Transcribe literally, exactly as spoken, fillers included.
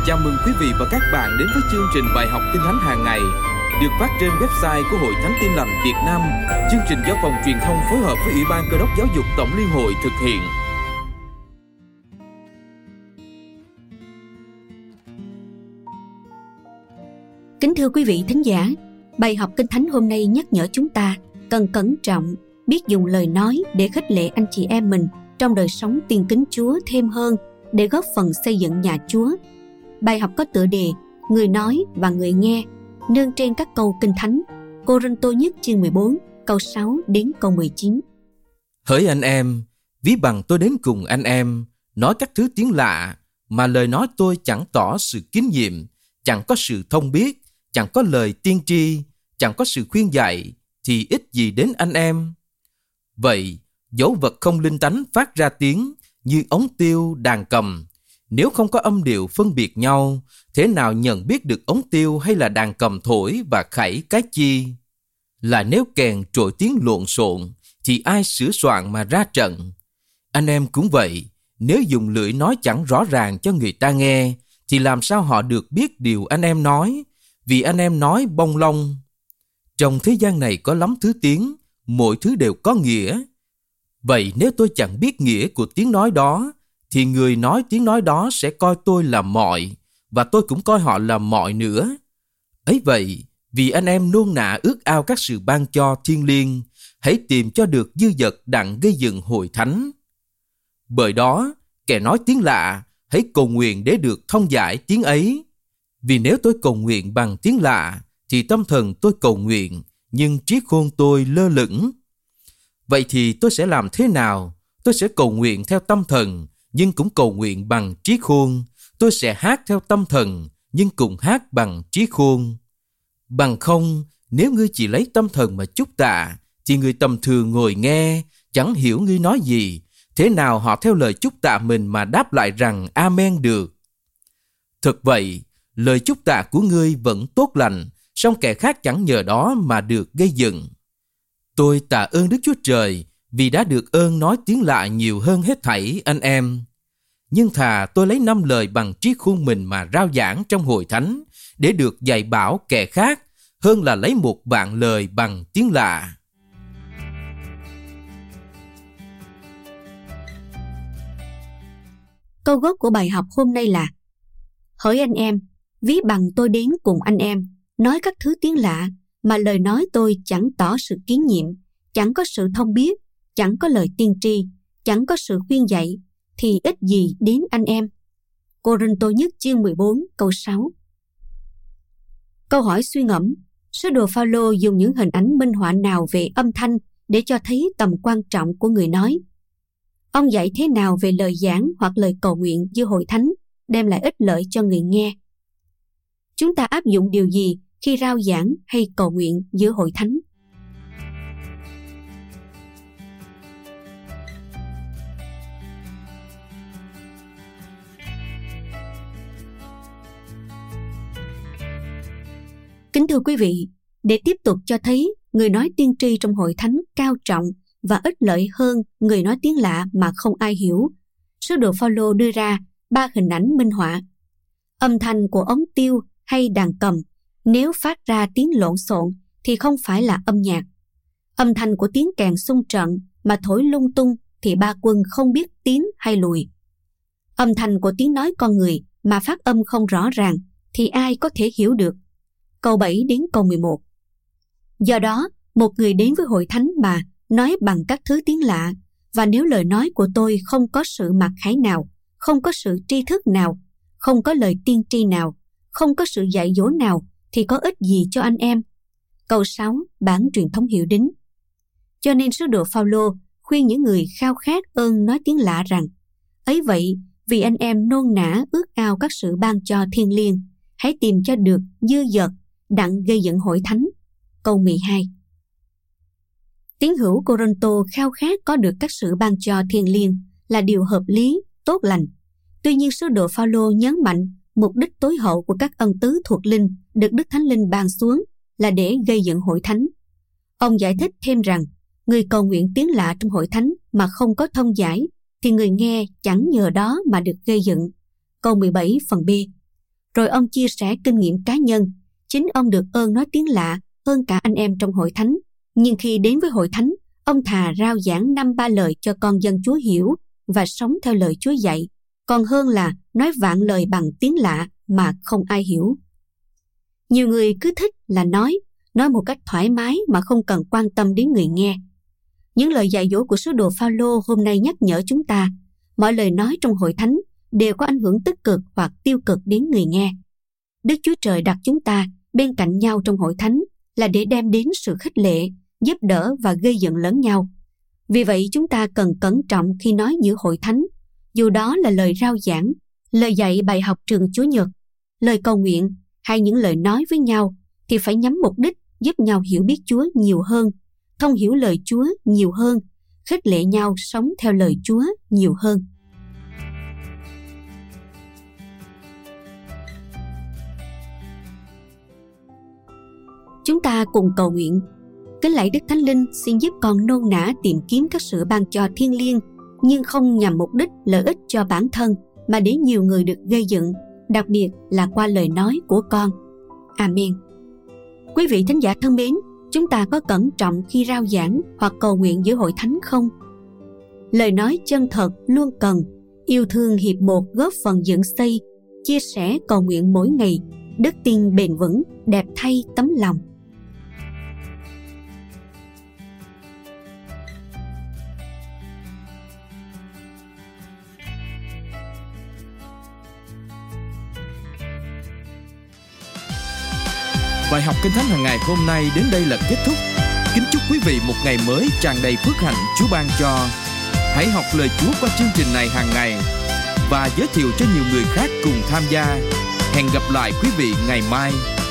Chào mừng quý vị và các bạn đến với chương trình bài học Kinh Thánh hàng ngày được phát trên website của Hội Thánh Tin Lành Việt Nam. Chương trình do Phòng Truyền thông phối hợp với Ủy ban Cơ đốc Giáo dục Tổng Liên hội thực hiện. Kính thưa quý vị thính giả, bài học Kinh Thánh hôm nay nhắc nhở chúng ta cần cẩn trọng, biết dùng lời nói để khích lệ anh chị em mình trong đời sống tin kính Chúa thêm hơn để góp phần xây dựng nhà Chúa. Bài học có tựa đề Người nói và người nghe, nương trên các câu Kinh Thánh. Cô-rinh-tô nhất chương mười bốn, câu sáu đến câu mười chín. Hỡi anh em, ví bằng tôi đến cùng anh em, nói các thứ tiếng lạ, mà lời nói tôi chẳng tỏ sự kín nhiệm, chẳng có sự thông biết, chẳng có lời tiên tri, chẳng có sự khuyên dạy, thì ích gì đến anh em. Vậy, dẫu vật không linh tánh phát ra tiếng, như ống tiêu, đàn cầm, nếu không có âm điệu phân biệt nhau, thế nào nhận biết được ống tiêu hay là đàn cầm thổi và khẩy cái chi? Là nếu kèn trội tiếng lộn xộn, thì ai sửa soạn mà ra trận? Anh em cũng vậy, nếu dùng lưỡi nói chẳng rõ ràng cho người ta nghe, thì làm sao họ được biết điều anh em nói? Vì anh em nói bông lông. Trong thế gian này có lắm thứ tiếng, mỗi thứ đều có nghĩa. Vậy nếu tôi chẳng biết nghĩa của tiếng nói đó, thì người nói tiếng nói đó sẽ coi tôi là mọi, và tôi cũng coi họ là mọi nữa. Ấy vậy, vì anh em nôn nã ước ao các sự ban cho thiêng liêng, hãy tìm cho được dư dật đặng gây dựng hội thánh. Bởi đó, kẻ nói tiếng lạ, hãy cầu nguyện để được thông giải tiếng ấy. Vì nếu tôi cầu nguyện bằng tiếng lạ, thì tâm thần tôi cầu nguyện, nhưng trí khôn tôi lơ lửng. Vậy thì tôi sẽ làm thế nào? Tôi sẽ cầu nguyện theo tâm thần, nhưng cũng cầu nguyện bằng trí khôn. Tôi sẽ hát theo tâm thần, nhưng cũng hát bằng trí khôn. Bằng không, nếu ngươi chỉ lấy tâm thần mà chúc tạ, thì người tầm thường ngồi nghe, chẳng hiểu ngươi nói gì. Thế nào họ theo lời chúc tạ mình mà đáp lại rằng Amen được? Thật vậy, lời chúc tạ của ngươi vẫn tốt lành, song kẻ khác chẳng nhờ đó mà được gây dựng. Tôi tạ ơn Đức Chúa Trời vì đã được ơn nói tiếng lạ nhiều hơn hết thảy anh em. Nhưng thà tôi lấy năm lời bằng trí khôn mình mà rao giảng trong hội thánh để được dạy bảo kẻ khác, hơn là lấy một vạn lời bằng tiếng lạ. Câu gốc của bài học hôm nay là: Hỡi anh em, ví bằng tôi đến cùng anh em, nói các thứ tiếng lạ, mà lời nói tôi chẳng tỏ sự kiến nhiệm, chẳng có sự thông biết, chẳng có lời tiên tri, chẳng có sự khuyên dạy, thì ích gì đến anh em. Cô-rinh-tô nhất chương mười bốn, câu sáu. Câu hỏi suy ngẫm: Sứ đồ Phao-lô dùng những hình ảnh minh họa nào về âm thanh để cho thấy tầm quan trọng của người nói? Ông dạy thế nào về lời giảng hoặc lời cầu nguyện giữa hội thánh đem lại ích lợi cho người nghe? Chúng ta áp dụng điều gì khi rao giảng hay cầu nguyện giữa hội thánh? Kính thưa quý vị, để tiếp tục cho thấy người nói tiên tri trong hội thánh cao trọng và ích lợi hơn người nói tiếng lạ mà không ai hiểu, sứ đồ Phao-lô đưa ra ba hình ảnh minh họa. Âm thanh của ống tiêu hay đàn cầm nếu phát ra tiếng lộn xộn thì không phải là âm nhạc. Âm thanh của tiếng kèn xung trận mà thổi lung tung thì ba quân không biết tiến hay lùi. Âm thanh của tiếng nói con người mà phát âm không rõ ràng thì ai có thể hiểu được. Câu bảy đến câu mười một. Do đó, một người đến với hội thánh mà nói bằng các thứ tiếng lạ, và nếu lời nói của tôi không có sự mặc khải nào, không có sự tri thức nào, không có lời tiên tri nào, không có sự dạy dỗ nào, thì có ích gì cho anh em? Câu sáu, bản truyền thống hiệu đính. Cho nên sứ đồ Phao-lô khuyên những người khao khát ơn nói tiếng lạ rằng: Ấy vậy, vì anh em nôn nã ước ao các sự ban cho thiêng liêng, hãy tìm cho được dư dật đặng gây dựng hội thánh. Câu mười hai. Tín hữu Cô-rinh-tô khao khát có được các sự ban cho thiêng liêng là điều hợp lý, tốt lành. Tuy nhiên sứ đồ Phao-lô nhấn mạnh mục đích tối hậu của các ân tứ thuộc linh được Đức Thánh Linh ban xuống là để gây dựng hội thánh. Ông giải thích thêm rằng người cầu nguyện tiếng lạ trong hội thánh mà không có thông giải thì người nghe chẳng nhờ đó mà được gây dựng. Câu mười bảy phần B. Rồi ông chia sẻ kinh nghiệm cá nhân. Chính ông được ơn nói tiếng lạ hơn cả anh em trong hội thánh. Nhưng khi đến với hội thánh, ông thà rao giảng năm ba lời cho con dân Chúa hiểu và sống theo lời Chúa dạy, còn hơn là nói vạn lời bằng tiếng lạ mà không ai hiểu. Nhiều người cứ thích là nói, nói một cách thoải mái mà không cần quan tâm đến người nghe. Những lời dạy dỗ của sứ đồ Phao-lô hôm nay nhắc nhở chúng ta, mọi lời nói trong hội thánh đều có ảnh hưởng tích cực hoặc tiêu cực đến người nghe. Đức Chúa Trời đặt chúng ta bên cạnh nhau trong hội thánh là để đem đến sự khích lệ, giúp đỡ và gây dựng lẫn nhau. Vì vậy chúng ta cần cẩn trọng khi nói giữa hội thánh, dù đó là lời rao giảng, lời dạy bài học trường Chúa Nhật, lời cầu nguyện hay những lời nói với nhau, thì phải nhắm mục đích giúp nhau hiểu biết Chúa nhiều hơn, thông hiểu lời Chúa nhiều hơn, khích lệ nhau sống theo lời Chúa nhiều hơn. Chúng ta cùng cầu nguyện. Kính lạy Đức Thánh Linh, xin giúp con nôn nã tìm kiếm các sự ban cho thiêng liêng, nhưng không nhằm mục đích lợi ích cho bản thân, mà để nhiều người được gây dựng, đặc biệt là qua lời nói của con. Amen. Quý vị thính giả thân mến, chúng ta có cẩn trọng khi rao giảng hoặc cầu nguyện giữa hội thánh không? Lời nói chân thật luôn cần, yêu thương hiệp một góp phần dựng xây, chia sẻ cầu nguyện mỗi ngày, đức tin bền vững, đẹp thay tấm lòng. Bài học Kinh Thánh hàng ngày hôm nay đến đây là kết thúc. Kính chúc quý vị một ngày mới tràn đầy phước hạnh Chúa ban cho. Hãy học lời Chúa qua chương trình này hàng ngày và giới thiệu cho nhiều người khác cùng tham gia. Hẹn gặp lại quý vị ngày mai.